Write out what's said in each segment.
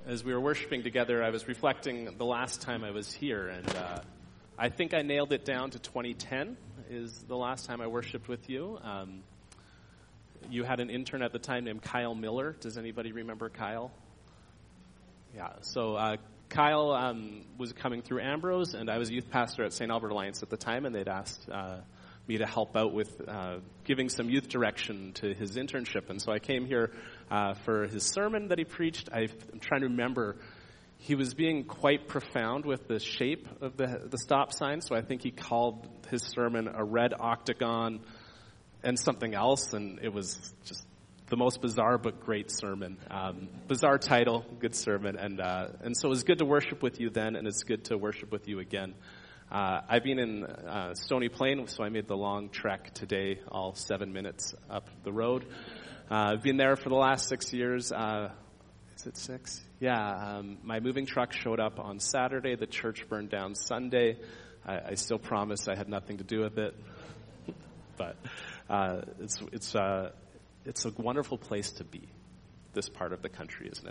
as we were worshiping together, I was reflecting the last time I was here, and I think I nailed it down to 2010 is the last time I worshiped with you. You had an intern at the time named Kyle Miller. Does anybody remember Kyle? Yeah, so Kyle was coming through Ambrose, and I was a youth pastor at St. Albert Alliance at the time, and they'd asked me to help out with giving some youth direction to his internship. And so I came here for his sermon that he preached. I'm trying to remember. He was being quite profound with the shape of the stop sign, so I think he called his sermon a red octagon and something else, and it was just the most bizarre but great sermon. Bizarre title, good sermon, and so it was good to worship with you then, and it's good to worship with you again. I've been in Stony Plain, so I made the long trek today, all 7 minutes up the road. I've been there for the last 6 years. Is it 6? Yeah. My moving truck showed up on Saturday. The church burned down Sunday. I still promise I had nothing to do with it, but it's a wonderful place to be. This part of the country, isn't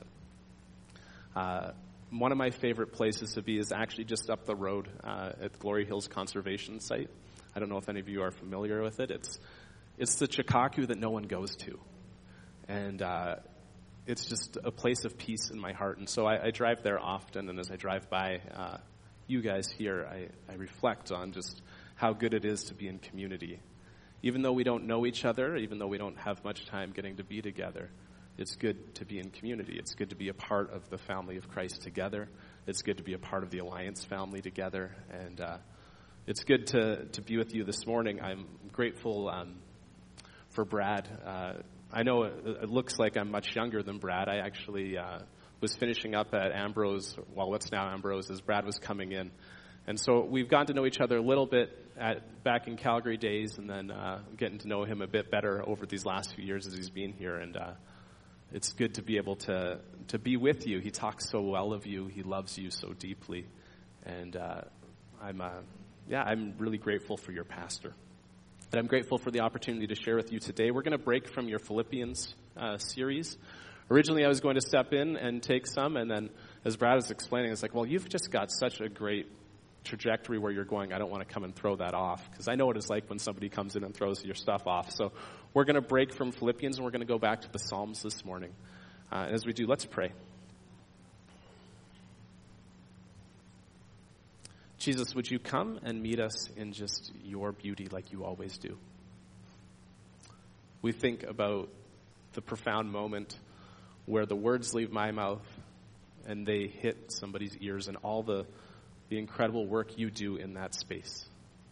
it? One of my favorite places to be is actually just up the road at Glory Hills Conservation Site. I don't know if any of you are familiar with it. It's the Chikaku that no one goes to. And it's just a place of peace in my heart. And so I drive there often, and as I drive by you guys here, I reflect on just how good it is to be in community. Even though we don't know each other, even though we don't have much time getting to be together, it's good to be in community. It's good to be a part of the family of Christ together. It's good to be a part of the Alliance family together. And it's good to be with you this morning. I'm grateful for Brad. I know it looks like I'm much younger than Brad. I actually was finishing up at Ambrose, well, what's now Ambrose, as Brad was coming in. And so we've gotten to know each other a little bit back in Calgary days, and then getting to know him a bit better over these last few years as he's been here. And it's good to be able to be with you. He talks so well of you. He loves you so deeply. And I'm really grateful for your pastor. And I'm grateful for the opportunity to share with you today. We're going to break from your Philippians series. Originally, I was going to step in and take some, and then as Brad was explaining, it's like, well, you've just got such a great trajectory where you're going. I don't want to come and throw that off, because I know what it's like when somebody comes in and throws your stuff off. So we're going to break from Philippians, and we're going to go back to the Psalms this morning. And as we do, let's pray. Jesus, would you come and meet us in just your beauty like you always do? We think about the profound moment where the words leave my mouth and they hit somebody's ears, and all the incredible work you do in that space,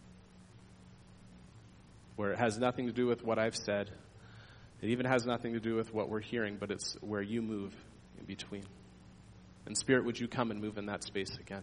where it has nothing to do with what I've said. It even has nothing to do with what we're hearing, but it's where you move in between. And Spirit, would you come and move in that space again?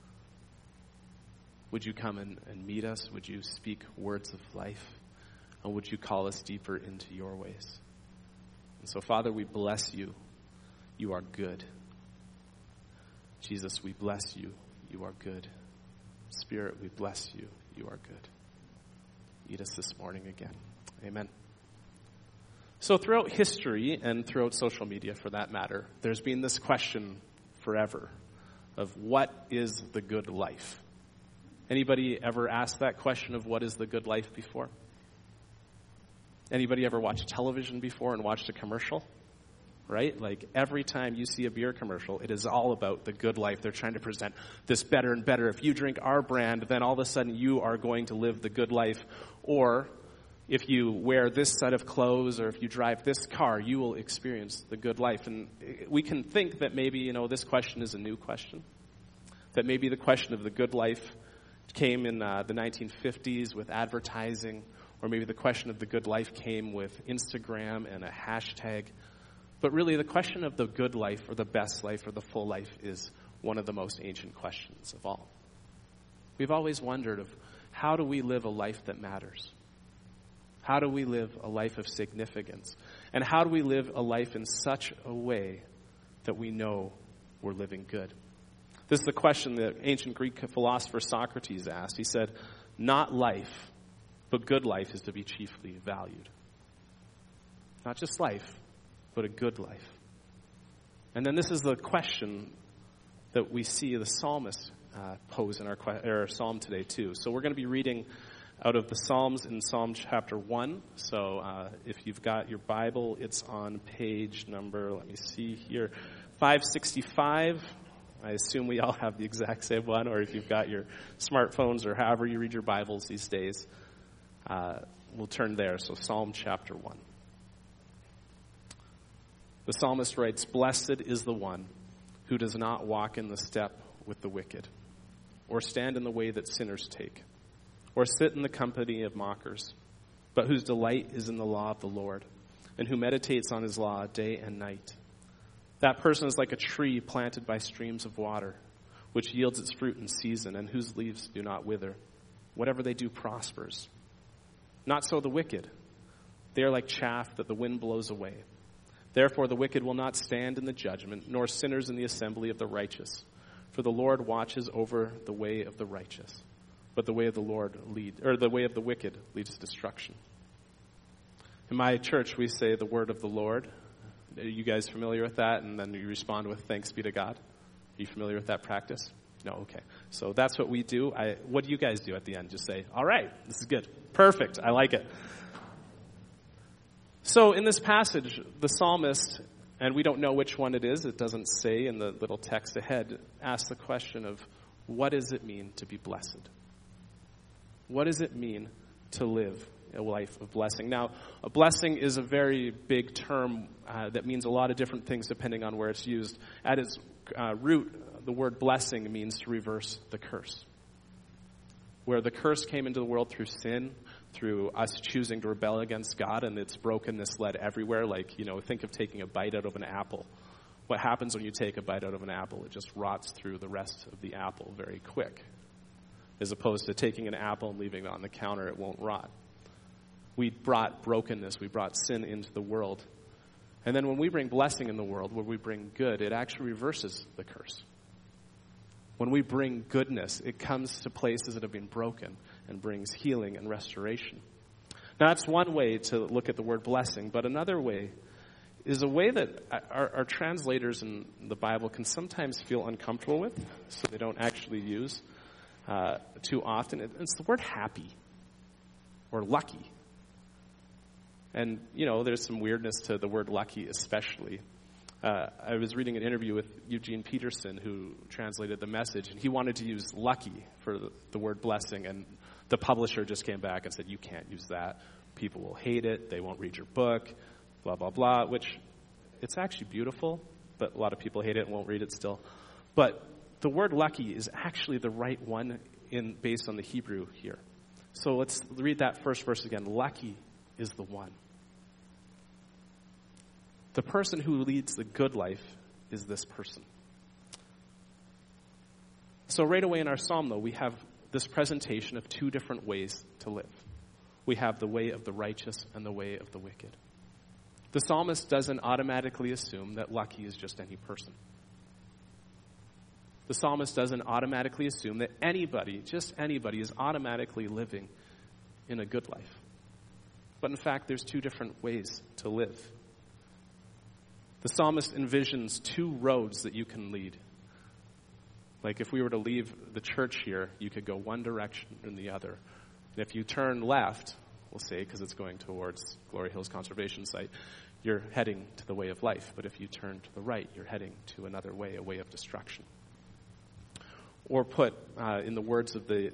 Would you come and meet us? Would you speak words of life? And would you call us deeper into your ways? And so, Father, we bless you. You are good. Jesus, we bless you. You are good. Spirit, we bless you. You are good. Meet us this morning again. Amen. So throughout history, and throughout social media for that matter, there's been this question forever of what is the good life? Anybody ever asked that question of what is the good life before? Anybody ever watched television before and watched a commercial? Right? Like every time you see a beer commercial, it is all about the good life. They're trying to present this better and better. If you drink our brand, then all of a sudden you are going to live the good life. Or if you wear this set of clothes, or if you drive this car, you will experience the good life. And we can think that maybe, this question is a new question. That maybe the question of the good life came in the 1950s with advertising, or maybe the question of the good life came with Instagram and a hashtag. But really, the question of the good life, or the best life, or the full life is one of the most ancient questions of all. We've always wondered of how do we live a life that matters? How do we live a life of significance? And how do we live a life in such a way that we know we're living good? This is the question that ancient Greek philosopher Socrates asked. He said, not life, but good life is to be chiefly valued. Not just life, but a good life. And then this is the question that we see the psalmist pose in our psalm today too. So we're going to be reading out of the Psalms in Psalm chapter 1. So if you've got your Bible, it's on page number, let me see here, 565. I assume we all have the exact same one, or if you've got your smartphones or however you read your Bibles these days, we'll turn there. So Psalm chapter 1. The psalmist writes, "Blessed is the one who does not walk in the step with the wicked, or stand in the way that sinners take, or sit in the company of mockers, but whose delight is in the law of the Lord, and who meditates on his law day and night. That person is like a tree planted by streams of water, which yields its fruit in season, and whose leaves do not wither. Whatever they do prospers. Not so the wicked. They are like chaff that the wind blows away. Therefore the wicked will not stand in the judgment, nor sinners in the assembly of the righteous. For the Lord watches over the way of the righteous, but the way of the wicked leads to destruction." In my church, we say the word of the Lord. Are you guys familiar with that? And then you respond with thanks be to God. Are you familiar with that practice? No? Okay. So that's what we do. What do you guys do at the end? Just say, all right, this is good. Perfect. I like it. So in this passage, the psalmist, and we don't know which one it is, it doesn't say in the little text ahead, asks the question of, what does it mean to be blessed? What does it mean to live a life of blessing? Now, a blessing is a very big term that means a lot of different things depending on where it's used. At its root, the word blessing means to reverse the curse. Where the curse came into the world through sin, through us choosing to rebel against God, and its brokenness led everywhere. Like, think of taking a bite out of an apple. What happens when you take a bite out of an apple? It just rots through the rest of the apple very quick. As opposed to taking an apple and leaving it on the counter, it won't rot. We brought brokenness, we brought sin into the world. And then when we bring blessing in the world, when we bring good, it actually reverses the curse. When we bring goodness, it comes to places that have been broken and brings healing and restoration. Now, that's one way to look at the word blessing, but another way is a way that our translators in the Bible can sometimes feel uncomfortable with, so they don't actually use too often. It's the word happy or lucky. And, there's some weirdness to the word lucky especially. I was reading an interview with Eugene Peterson, who translated the Message, and he wanted to use lucky for the word blessing, and the publisher just came back and said, you can't use that. People will hate it. They won't read your book, blah, blah, blah, which it's actually beautiful, but a lot of people hate it and won't read it still. But the word lucky is actually the right one based on the Hebrew here. So let's read that first verse again. Lucky is the one. The person who leads the good life is this person. So right away in our psalm, though, we have this presentation of two different ways to live. We have the way of the righteous and the way of the wicked. The psalmist doesn't automatically assume that lucky is just any person. The psalmist doesn't automatically assume that anybody, just anybody, is automatically living in a good life. But in fact, there's two different ways to live. The psalmist envisions two roads that you can lead. Like if we were to leave the church here, you could go one direction or the other. And if you turn left, we'll say, because it's going towards Glory Hills Conservation Site, you're heading to the way of life. But if you turn to the right, you're heading to another way, a way of destruction. Or put in the words of the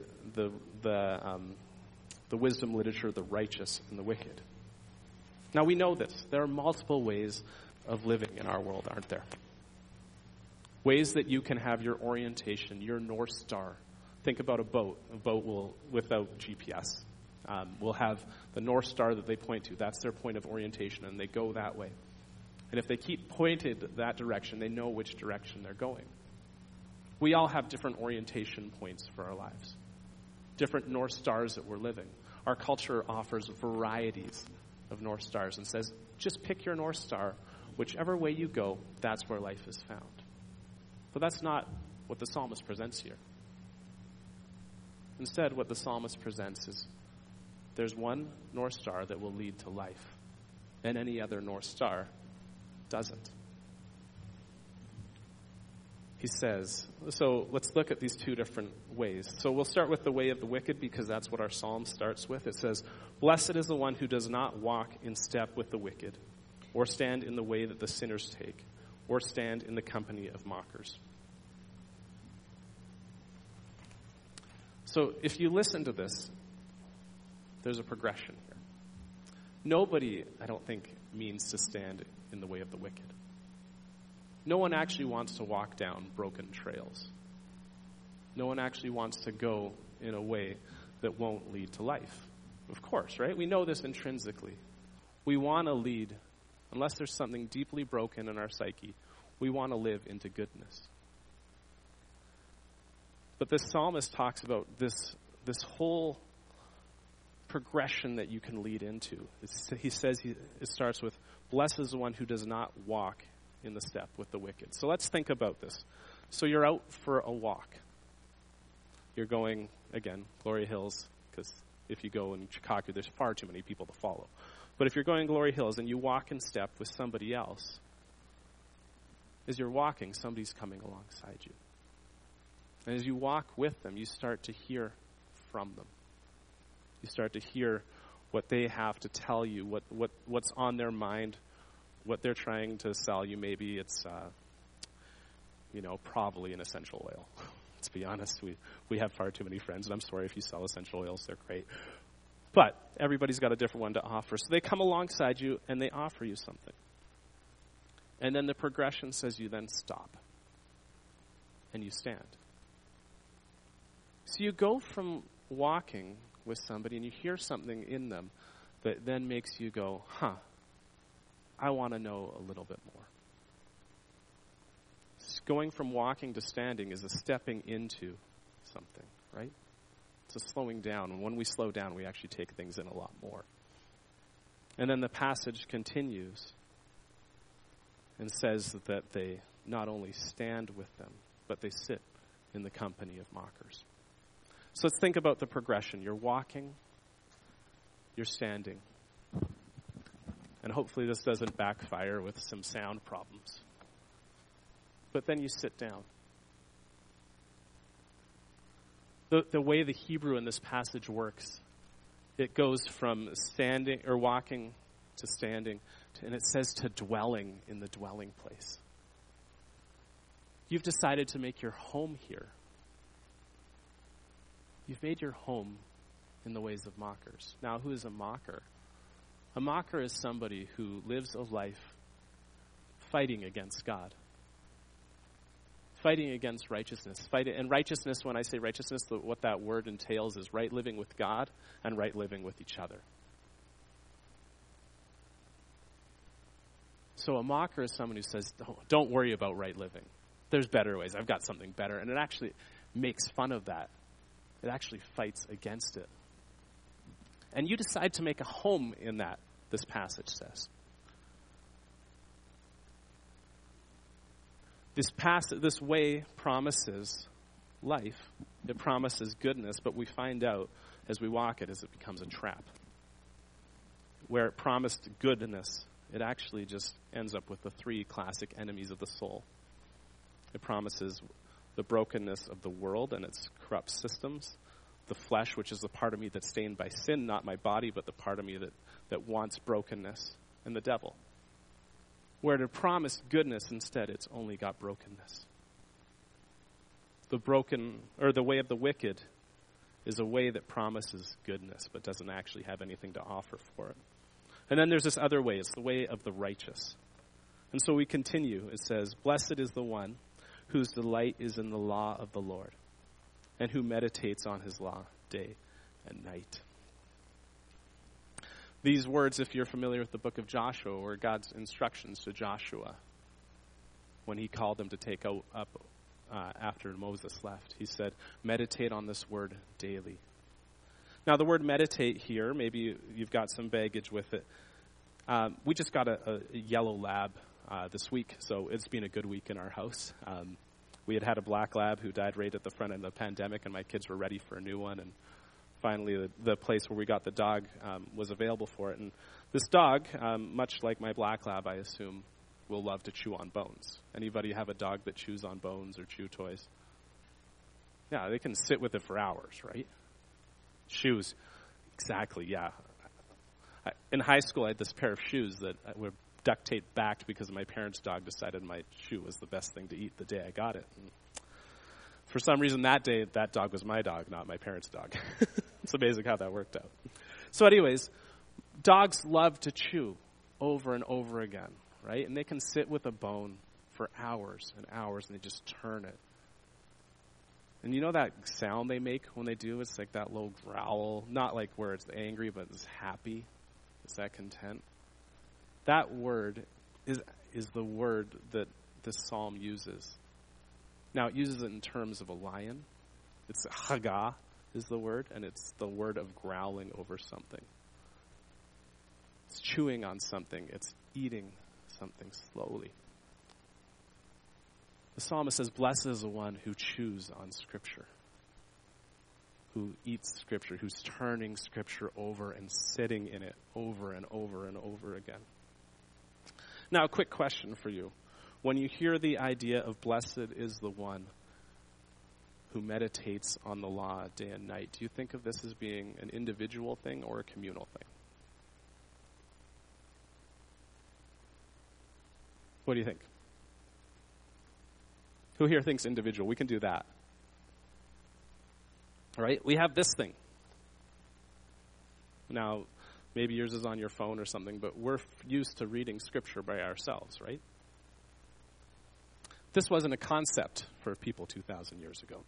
wisdom literature, the righteous and the wicked. Now we know this. There are multiple ways of living in our world, aren't there? Ways that you can have your orientation, your North Star. Think about a boat. A boat will, without GPS, will have the North Star that they point to. That's their point of orientation, and they go that way. And if they keep pointed that direction, they know which direction they're going. We all have different orientation points for our lives, different North Stars that we're living. Our culture offers varieties of North Stars and says, just pick your North Star. Whichever way you go, that's where life is found. But that's not what the psalmist presents here. Instead, what the psalmist presents is there's one North Star that will lead to life, and any other North Star doesn't. he says, so let's look at these two different ways. So we'll start with the way of the wicked because that's what our psalm starts with. It says, "Blessed is the one who does not walk in step with the wicked, or stand in the way that the sinners take, or stand in the company of mockers." So if you listen to this, there's a progression here. Nobody, I don't think, means to stand in the way of the wicked. No one actually wants to walk down broken trails. No one actually wants to go in a way that won't lead to life. Of course, right? We know this intrinsically. We want to lead, unless there's something deeply broken in our psyche, we want to live into goodness. But this psalmist talks about this whole progression that you can lead into. He says it starts with, "Blessed is the one who does not walk in the step with the wicked." So let's think about this. So you're out for a walk. You're going, again, Glory Hills, because if you go in Chicago, there's far too many people to follow. But if you're going Glory Hills and you walk in step with somebody else, as you're walking, somebody's coming alongside you. And as you walk with them, you start to hear from them. You start to hear what they have to tell you, what's on their mind, what they're trying to sell you. Maybe it's, probably an essential oil. Let's be honest, we have far too many friends, and I'm sorry if you sell essential oils, they're great. But everybody's got a different one to offer. So they come alongside you, and they offer you something. And then the progression says you then stop, and you stand. So you go from walking with somebody, and you hear something in them that then makes you go, I want to know a little bit more. Going from walking to standing is a stepping into something, right? It's a slowing down. And when we slow down, we actually take things in a lot more. And then the passage continues and says that they not only stand with them, but they sit in the company of mockers. So let's think about the progression. You're walking, you're standing. And hopefully this doesn't backfire with some sound problems. But then you sit down. The way the Hebrew in this passage works, it goes from standing or walking to standing, and it says to dwelling in the dwelling place. You've decided to make your home here. You've made your home in the ways of mockers. Now, who is a mocker? A mocker is somebody who lives a life fighting against God. Fighting against righteousness. And righteousness, when I say righteousness, what that word entails is right living with God and right living with each other. So a mocker is someone who says, don't worry about right living. There's better ways. I've got something better. And it actually makes fun of that. It actually fights against it. And you decide to make a home in that, this passage says. This way promises life. It promises goodness, but we find out as we walk it as it becomes a trap. Where it promised goodness, it actually just ends up with the three classic enemies of the soul. It promises the brokenness of the world and its corrupt systems, the flesh, which is the part of me that's stained by sin, not my body, but the part of me that wants brokenness, and the devil. Where to promise goodness, instead, it's only got brokenness. The way of the wicked is a way that promises goodness, but doesn't actually have anything to offer for it. And then there's this other way. It's the way of the righteous. And so we continue. It says, "Blessed is the one whose delight is in the law of the Lord, and who meditates on his law day and night." These words, if you're familiar with the book of Joshua, were God's instructions to Joshua when he called them to take up after Moses left. He said, meditate on this word daily. Now, the word meditate here, maybe you've got some baggage with it. We just got a yellow lab this week, so it's been a good week in our house. We had a black lab who died right at the front end of the pandemic, and my kids were ready for a new one, and finally the place where we got the dog was available for it. And this dog, much like my black lab, I assume, will love to chew on bones. Anybody have a dog that chews on bones or chew toys? Yeah, they can sit with it for hours, right? Shoes. Exactly, yeah. In high school, I had this pair of shoes that were duct taped back because my parents' dog decided my shoe was the best thing to eat the day I got it. And for some reason that day, that dog was my dog, not my parents' dog. It's amazing how that worked out. So anyways, dogs love to chew over and over again, right? And they can sit with a bone for hours and hours, and they just turn it. And you know that sound they make when they do? It's like that low growl, not like where it's angry, but it's happy. It's that content. That word is the word that this psalm uses. Now, it uses it in terms of a lion. It's haggah is the word, and it's the word of growling over something. It's chewing on something. It's eating something slowly. The psalmist says, blessed is the one who chews on Scripture, who eats Scripture, who's turning Scripture over and sitting in it over and over and over again. Now, a quick question for you. When you hear the idea of blessed is the one who meditates on the law day and night, do you think of this as being an individual thing or a communal thing? What do you think? Who here thinks individual? We can do that. All right? We have this thing. Now, maybe yours is on your phone or something, but we're used to reading Scripture by ourselves, right? This wasn't a concept for people 2,000 years ago.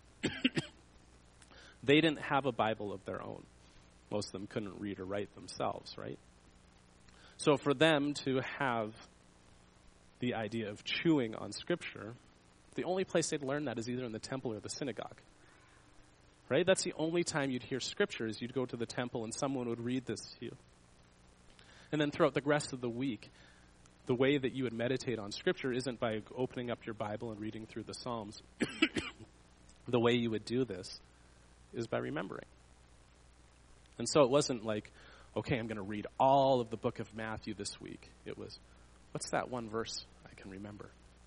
They didn't have a Bible of their own. Most of them couldn't read or write themselves, right? So for them to have the idea of chewing on Scripture, the only place they'd learn that is either in the temple or the synagogue. Right? That's the only time you'd hear Scripture is you'd go to the temple and someone would read this to you. And then throughout the rest of the week, the way that you would meditate on Scripture isn't by opening up your Bible and reading through the Psalms. The way you would do this is by remembering. And so it wasn't like, okay, I'm going to read all of the book of Matthew this week. It was, what's that one verse I can remember?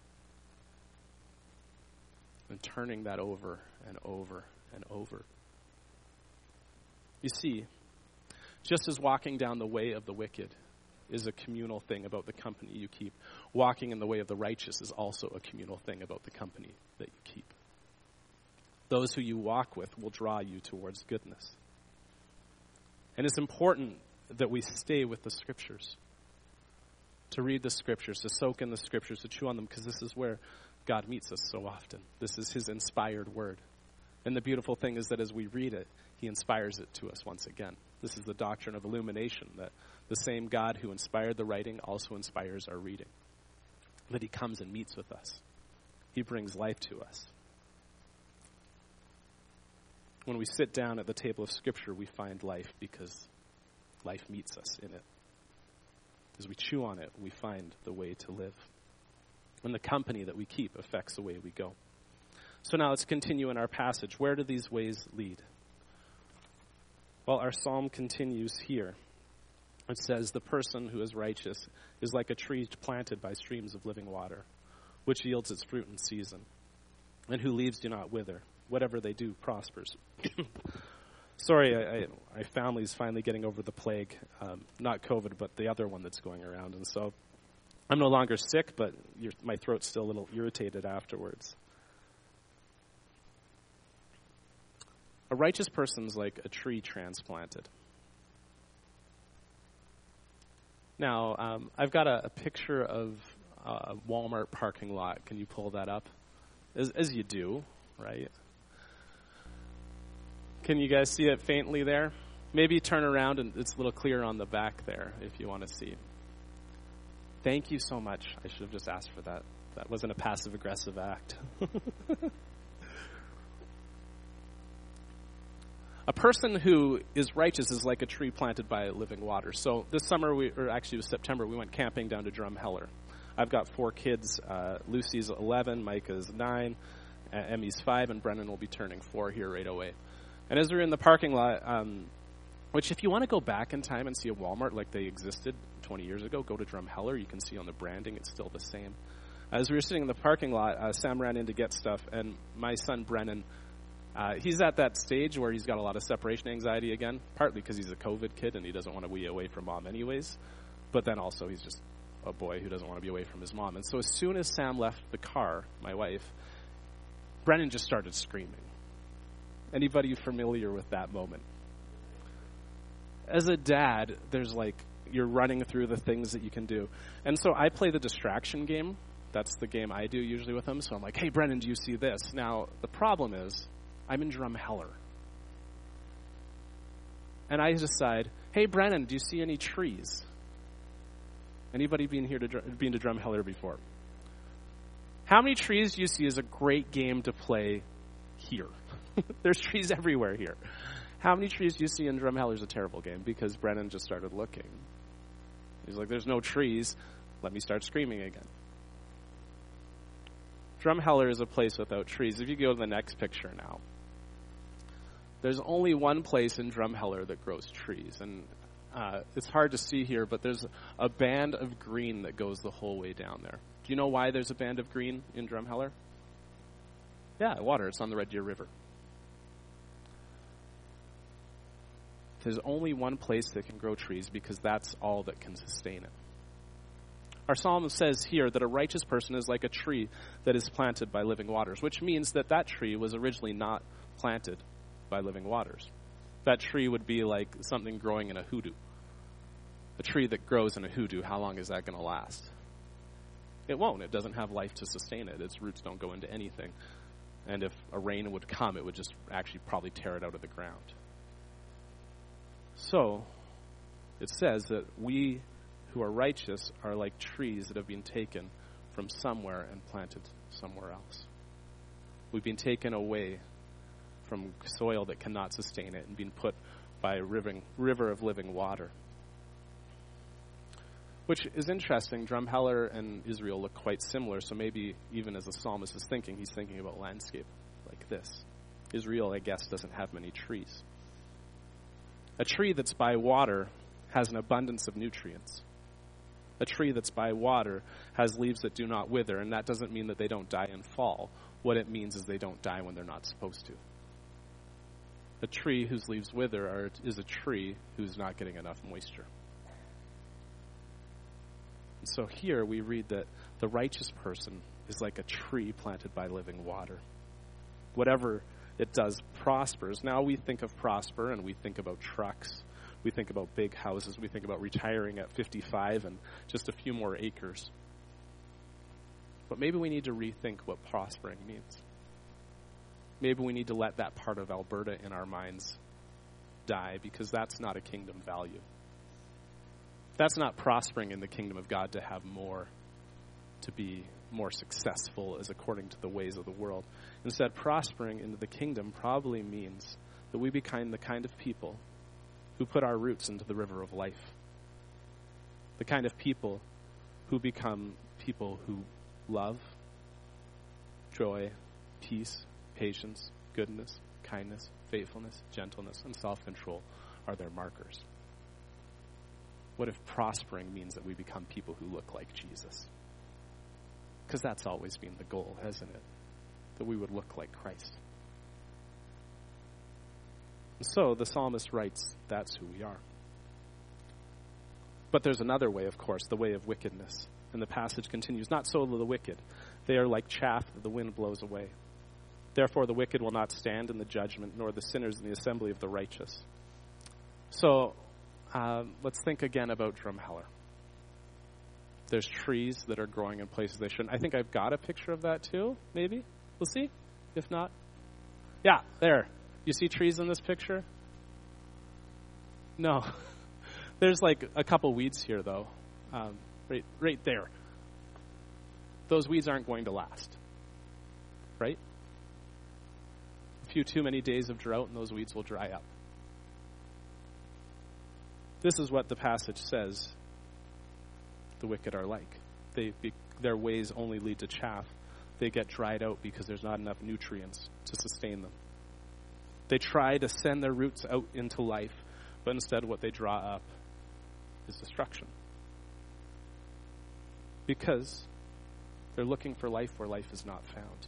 And turning that over and over and over. You see, just as walking down the way of the wicked is a communal thing about the company you keep, walking in the way of the righteous is also a communal thing about the company that you keep. Those who you walk with will draw you towards goodness. And it's important that we stay with the Scriptures, to read the Scriptures, to soak in the Scriptures, to chew on them, because this is where God meets us so often. This is His inspired word. And the beautiful thing is that as we read it, He inspires it to us once again. This is the doctrine of illumination, that the same God who inspired the writing also inspires our reading. That He comes and meets with us. He brings life to us. When we sit down at the table of Scripture, we find life because life meets us in it. As we chew on it, we find the way to live. And the company that we keep affects the way we go. So now let's continue in our passage. Where do these ways lead? Well, our psalm continues here. It says, the person who is righteous is like a tree planted by streams of living water, which yields its fruit in season, and whose leaves do not wither. Whatever they do prospers. Sorry, my family's finally getting over the plague. Not COVID, but the other one that's going around. And so I'm no longer sick, but my throat's still a little irritated afterwards. A righteous person's like a tree transplanted. Now, I've got a picture of a Walmart parking lot. Can you pull that up? As you do, right? Can you guys see it faintly there? Maybe turn around and it's a little clearer on the back there if you want to see. Thank you so much. I should have just asked for that. That wasn't a passive-aggressive act. A person who is righteous is like a tree planted by living water. So this summer, it was September, we went camping down to Drumheller. I've got 4 kids. Lucy's 11, Micah's 9, Emmy's 5, and Brennan will be turning 4 here right away. And as we were in the parking lot, which if you want to go back in time and see a Walmart like they existed 20 years ago. Go to Drumheller. You can see on the branding, it's still the same. As we were sitting in the parking lot, Sam ran in to get stuff, and my son, Brennan, he's at that stage where he's got a lot of separation anxiety again, partly because he's a COVID kid and he doesn't want to be away from mom anyways, but then also he's just a boy who doesn't want to be away from his mom. And so as soon as Sam left the car, my wife, Brennan just started screaming. Anybody familiar with that moment? As a dad, there's you're running through the things that you can do. And so I play the distraction game. That's the game I do usually with him. So I'm like, hey, Brennan, do you see this? Now, the problem is I'm in Drumheller. And I decide, hey, Brennan, do you see any trees? Anybody been to Drumheller before? How many trees do you see is a great game to play here? There's trees everywhere here. How many trees do you see in Drumheller is a terrible game because Brennan just started looking. He's like, there's no trees. Let me start screaming again. Drumheller is a place without trees. If you go to the next picture now, there's only one place in Drumheller that grows trees. And it's hard to see here, but there's a band of green that goes the whole way down there. Do you know why there's a band of green in Drumheller? Yeah, water. It's on the Red Deer River. There's only one place that can grow trees because that's all that can sustain it. Our psalm says here that a righteous person is like a tree that is planted by living waters, which means that that tree was originally not planted by living waters. That tree would be like something growing in a hoodoo. A tree that grows in a hoodoo, how long is that going to last? It won't. It doesn't have life to sustain it. Its roots don't go into anything. And if a rain would come, it would just actually probably tear it out of the ground. So, it says that we who are righteous are like trees that have been taken from somewhere and planted somewhere else. We've been taken away from soil that cannot sustain it and been put by a river of living water. Which is interesting. Drumheller and Israel look quite similar, so maybe even as the psalmist is thinking, he's thinking about landscape like this. Israel, I guess, doesn't have many trees. A tree that's by water has an abundance of nutrients. A tree that's by water has leaves that do not wither, and that doesn't mean that they don't die and fall. What it means is they don't die when they're not supposed to. A tree whose leaves wither is a tree who's not getting enough moisture. And so here we read that the righteous person is like a tree planted by living water. Whatever it does prospers. Now we think of prosper and we think about trucks. We think about big houses. We think about retiring at 55 and just a few more acres. But maybe we need to rethink what prospering means. Maybe we need to let that part of Alberta in our minds die because that's not a kingdom value. That's not prospering in the kingdom of God to have more, to be more successful as according to the ways of the world. Instead, prospering into the kingdom probably means that we become the kind of people who put our roots into the river of life. The kind of people who become people who love, joy, peace, patience, goodness, kindness, faithfulness, gentleness, and self-control are their markers. What if prospering means that we become people who look like Jesus? Because that's always been the goal, hasn't it? That we would look like Christ. And so the psalmist writes, that's who we are. But there's another way, of course, the way of wickedness. And the passage continues, not so the wicked. They are like chaff that the wind blows away. Therefore the wicked will not stand in the judgment, nor the sinners in the assembly of the righteous. So let's think again about Drumheller. There's trees that are growing in places they shouldn't. I think I've got a picture of that too, maybe. We'll see. If not. Yeah, there. You see trees in this picture? No. There's like a couple weeds here, though. Right there. Those weeds aren't going to last. Right? A few too many days of drought and those weeds will dry up. This is what the passage says the wicked are like. Their ways only lead to chaff. They get dried out because there's not enough nutrients to sustain them. They try to send their roots out into life, but instead what they draw up is destruction. Because they're looking for life where life is not found.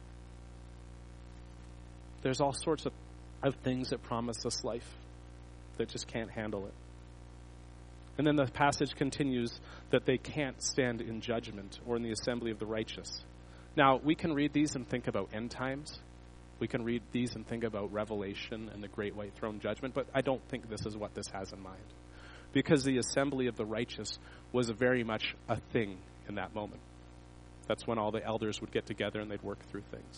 There's all sorts of things that promise us life that just can't handle it. And then the passage continues that they can't stand in judgment or in the assembly of the righteous. Now, we can read these and think about end times. We can read these and think about Revelation and the great white throne judgment, but I don't think this is what this has in mind. Because the assembly of the righteous was very much a thing in that moment. That's when all the elders would get together and they'd work through things.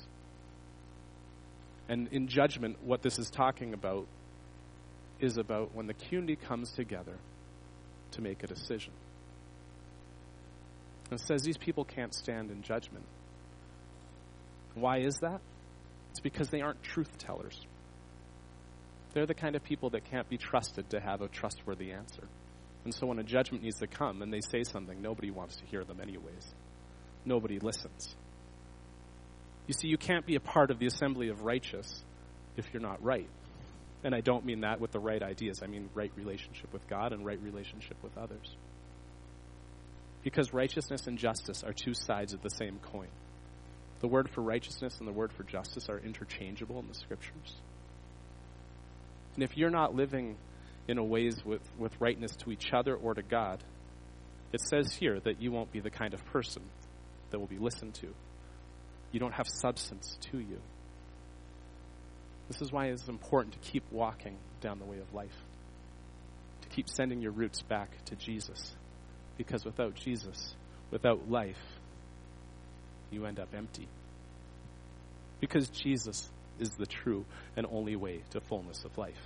And in judgment, what this is talking about is about when the community comes together to make a decision. And it says these people can't stand in judgment. Why is that? It's because they aren't truth tellers. They're the kind of people that can't be trusted to have a trustworthy answer. And so when a judgment needs to come and they say something, nobody wants to hear them anyways. Nobody listens. You see, you can't be a part of the assembly of righteous if you're not right. And I don't mean that with the right ideas. I mean right relationship with God and right relationship with others. Because righteousness and justice are two sides of the same coin. The word for righteousness and the word for justice are interchangeable in the scriptures. And if you're not living in a ways with rightness to each other or to God, it says here that you won't be the kind of person that will be listened to. You don't have substance to you. This is why it's important to keep walking down the way of life. To keep sending your roots back to Jesus. Because without Jesus, without life, you end up empty. Because Jesus is the true and only way to fullness of life.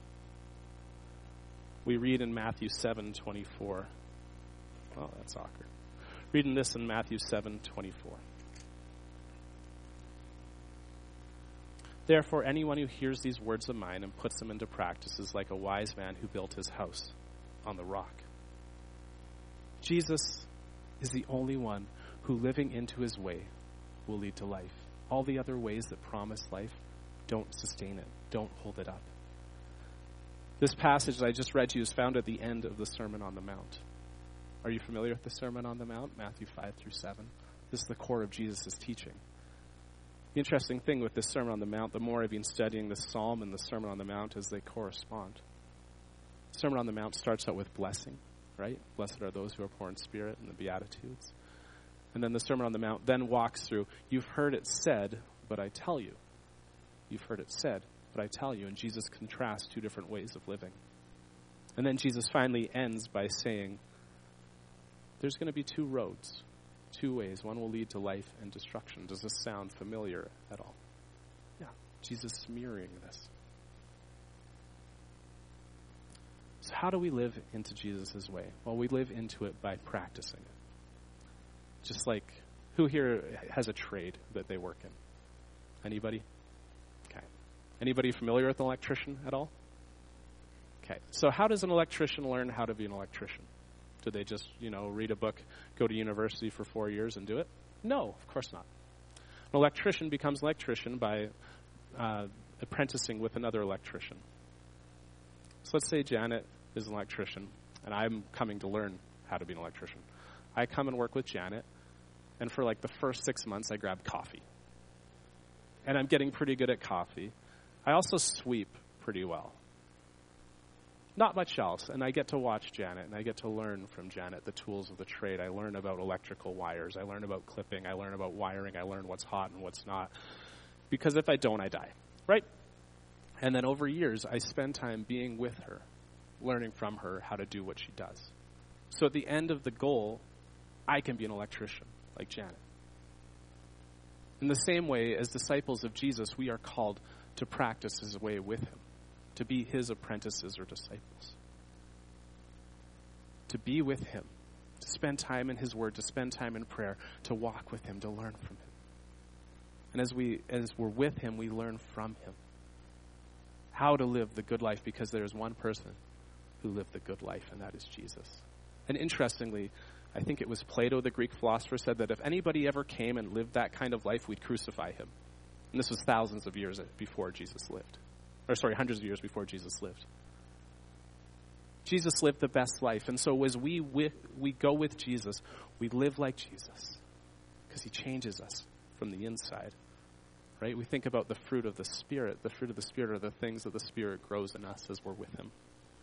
We read in Matthew 7:24. Oh, that's awkward. Reading this in Matthew 7:24. Therefore, anyone who hears these words of mine and puts them into practice is like a wise man who built his house on the rock. Jesus is the only one who, living into his way, will lead to life. All the other ways that promise life don't sustain it, don't hold it up. This passage that I just read to you is found at the end of the Sermon on the Mount. Are you familiar with the Sermon on the Mount? Matthew 5-7. This is the core of Jesus' teaching. The interesting thing with this Sermon on the Mount, the more I've been studying this psalm and the Sermon on the Mount as they correspond. The Sermon on the Mount starts out with blessing, right? Blessed are those who are poor in spirit, and the Beatitudes. And then the Sermon on the Mount then walks through, you've heard it said, but I tell you. You've heard it said, but I tell you. And Jesus contrasts two different ways of living. And then Jesus finally ends by saying, there's going to be two roads. Two ways. One will lead to life and destruction. Does this sound familiar at all? Yeah. Jesus is mirroring this. So how do we live into Jesus' way? Well, we live into it by practicing it. Just like, who here has a trade that they work in? Anybody? Okay. Anybody familiar with an electrician at all? Okay. So how does an electrician learn how to be an electrician? Do they just, read a book, go to university for 4 years and do it? No, of course not. An electrician becomes an electrician by apprenticing with another electrician. So let's say Janet is an electrician, and I'm coming to learn how to be an electrician. I come and work with Janet, and for the first 6 months, I grab coffee. And I'm getting pretty good at coffee. I also sweep pretty well. Not much else, and I get to watch Janet, and I get to learn from Janet the tools of the trade. I learn about electrical wires. I learn about clipping. I learn about wiring. I learn what's hot and what's not. Because if I don't, I die, right? And then over years, I spend time being with her, learning from her how to do what she does. So at the end of the goal, I can be an electrician like Janet. In the same way, as disciples of Jesus, we are called to practice his way with him. To be his apprentices or disciples. To be with him. To spend time in his word. To spend time in prayer. To walk with him. To learn from him. And as we're with him, we learn from him. How to live the good life, because there is one person who lived the good life, and that is Jesus. And interestingly, I think it was Plato, the Greek philosopher, said that if anybody ever came and lived that kind of life, we'd crucify him. And this was thousands of years before Jesus lived. Hundreds of years before Jesus lived. Jesus lived the best life. And so as we go with Jesus, we live like Jesus because he changes us from the inside. Right? We think about the fruit of the Spirit. The fruit of the Spirit are the things that the Spirit grows in us as we're with him.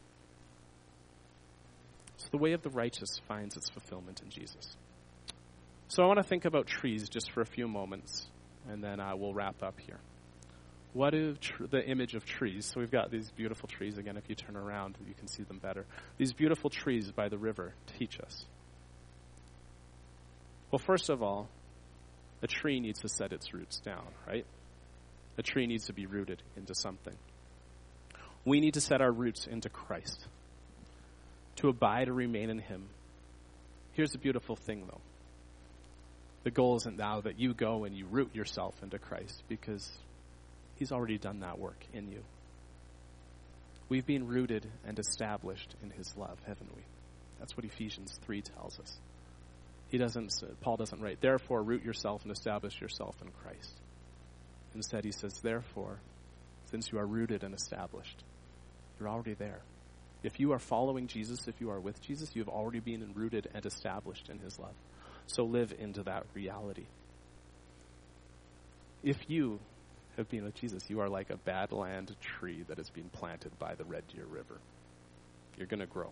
So the way of the righteous finds its fulfillment in Jesus. So I want to think about trees just for a few moments, and then we'll wrap up here. What is the image of trees? So we've got these beautiful trees. Again, if you turn around, you can see them better. These beautiful trees by the river teach us. Well, first of all, a tree needs to set its roots down, right? A tree needs to be rooted into something. We need to set our roots into Christ, to abide or remain in him. Here's the beautiful thing, though. The goal isn't now that you go and you root yourself into Christ, because he's already done that work in you. We've been rooted and established in his love, haven't we? That's what Ephesians 3 tells us. Paul doesn't write, therefore root yourself and establish yourself in Christ. Instead, he says, therefore, since you are rooted and established, you're already there. If you are following Jesus, if you are with Jesus, you have already been rooted and established in his love. So live into that reality. If you have been with Jesus, you are like a badland tree that has been planted by the Red Deer River. You're going to grow.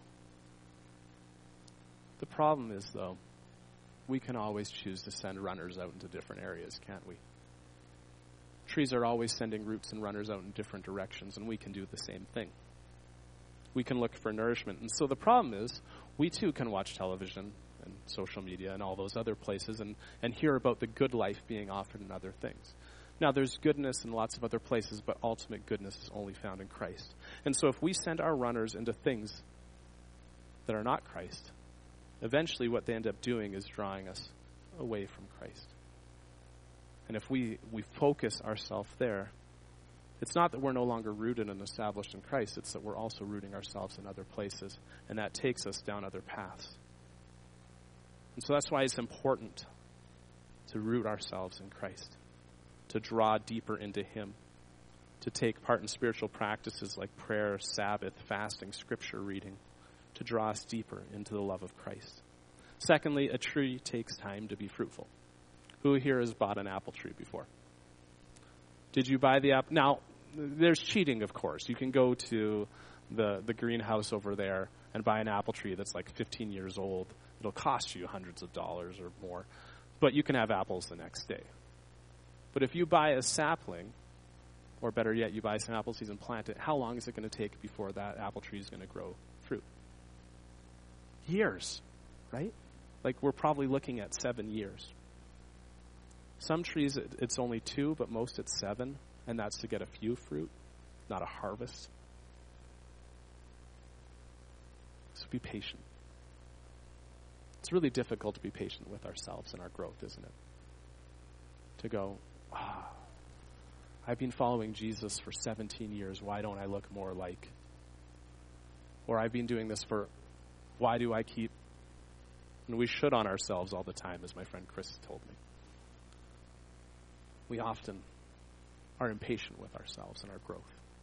The problem is, though, we can always choose to send runners out into different areas, can't we? Trees are always sending roots and runners out in different directions, and we can do the same thing. We can look for nourishment. And so the problem is, we too can watch television and social media and all those other places and hear about the good life being offered in other things. Now, there's goodness in lots of other places, but ultimate goodness is only found in Christ. And so if we send our runners into things that are not Christ, eventually what they end up doing is drawing us away from Christ. And if we focus ourselves there, it's not that we're no longer rooted and established in Christ, it's that we're also rooting ourselves in other places, and that takes us down other paths. And so that's why it's important to root ourselves in Christ, to draw deeper into him, to take part in spiritual practices like prayer, Sabbath, fasting, scripture reading, to draw us deeper into the love of Christ. Secondly, a tree takes time to be fruitful. Who here has bought an apple tree before? Did you buy the apple? Now, there's cheating, of course. You can go to the greenhouse over there and buy an apple tree that's like 15 years old. It'll cost you hundreds of dollars or more, but you can have apples the next day. But if you buy a sapling, or better yet, you buy some apple seeds and plant it, how long is it going to take before that apple tree is going to grow fruit? Years, right? Like, we're probably looking at 7 years. Some trees, it's only 2, but most it's 7, and that's to get a few fruit, not a harvest. So be patient. It's really difficult to be patient with ourselves and our growth, isn't it? To go, I've been following Jesus for 17 years. Why don't I look more like? Or I've been doing this for, why do I keep? And we should on ourselves all the time, as my friend Chris told me. We often are impatient with ourselves and our growth.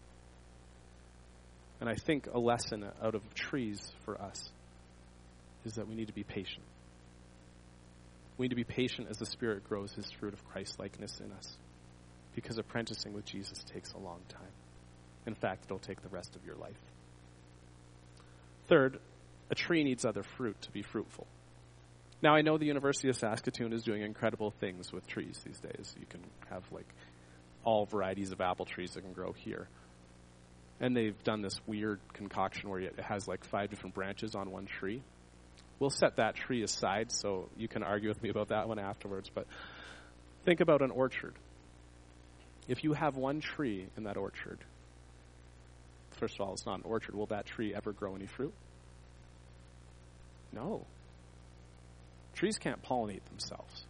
And I think a lesson out of trees for us is that we need to be patient. We need to be patient as the Spirit grows his fruit of Christ-likeness in us, because apprenticing with Jesus takes a long time. In fact, it'll take the rest of your life. Third, a tree needs other fruit to be fruitful. Now, I know the University of Saskatoon is doing incredible things with trees these days. You can have like all varieties of apple trees that can grow here. And they've done this weird concoction where it has like 5 different branches on one tree. We'll set that tree aside, so you can argue with me about that one afterwards. But think about an orchard. If you have one tree in that orchard, first of all, it's not an orchard. Will that tree ever grow any fruit? No. Trees can't pollinate themselves.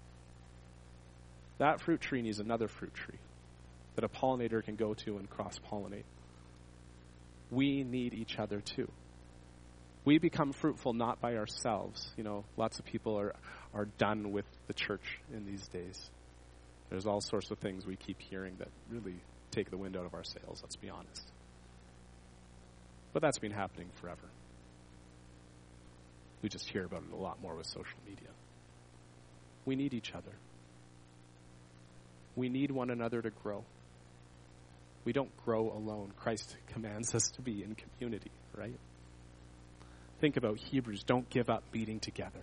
That fruit tree needs another fruit tree that a pollinator can go to and cross-pollinate. We need each other too. We become fruitful not by ourselves. You know, lots of people are done with the church in these days. There's all sorts of things we keep hearing that really take the wind out of our sails, let's be honest. But that's been happening forever. We just hear about it a lot more with social media. We need each other. We need one another to grow. We don't grow alone. Christ commands us to be in community, right? Think about Hebrews. Don't give up meeting together.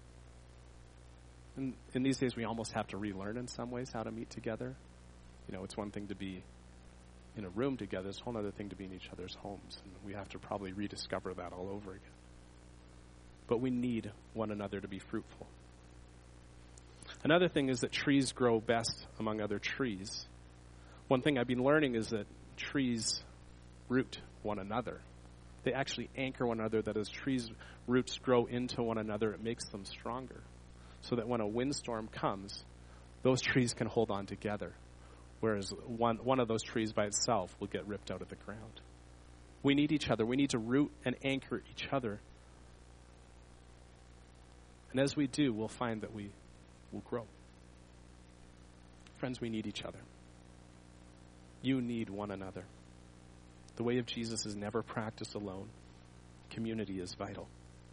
And in these days, we almost have to relearn in some ways how to meet together. You know, it's one thing to be in a room together. It's a whole other thing to be in each other's homes. And we have to probably rediscover that all over again. But we need one another to be fruitful. Another thing is that trees grow best among other trees. One thing I've been learning is that trees root one another. They actually anchor one another, that as trees' roots grow into one another, it makes them stronger. So that when a windstorm comes, those trees can hold on together. Whereas one of those trees by itself will get ripped out of the ground. We need each other. We need to root and anchor each other. And as we do, we'll find that we will grow. Friends, we need each other. You need one another. The way of Jesus is never practiced alone. Community is vital.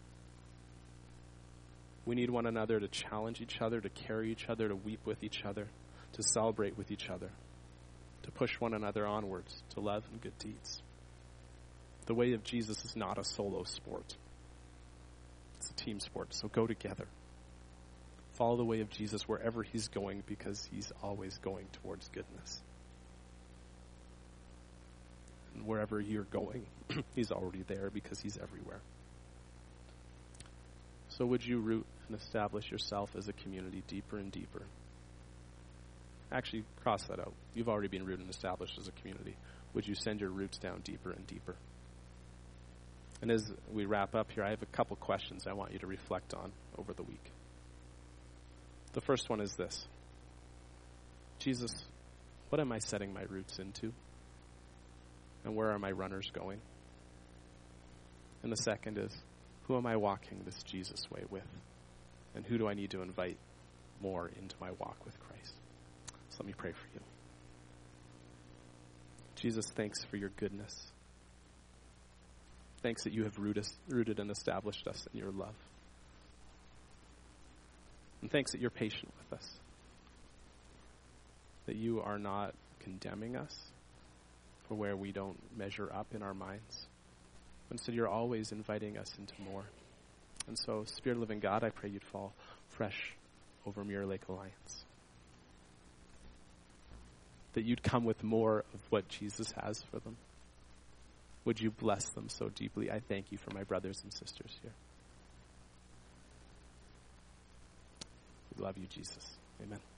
We need one another to challenge each other, to carry each other, to weep with each other, to celebrate with each other, to push one another onwards, to love and good deeds. The way of Jesus is not a solo sport. It's a team sport, so go together. Follow the way of Jesus wherever he's going, because he's always going towards goodness. And wherever you're going, he's already there because he's everywhere. So would you root and establish yourself as a community deeper and deeper? Actually, cross that out. You've already been rooted and established as a community. Would you send your roots down deeper and deeper? And as we wrap up here, I have a couple questions I want you to reflect on over the week. The first one is this. Jesus, what am I setting my roots into? And where are my runners going? And the second is, who am I walking this Jesus way with? And who do I need to invite more into my walk with Christ? So let me pray for you. Jesus, thanks for your goodness. Thanks that you have rooted and established us in your love. And thanks that you're patient with us. That you are not condemning us for where we don't measure up in our minds. Instead, you're always inviting us into more. And so, Spirit of the living God, I pray you'd fall fresh over Mirror Lake Alliance. That you'd come with more of what Jesus has for them. Would you bless them so deeply? I thank you for my brothers and sisters here. We love you, Jesus. Amen.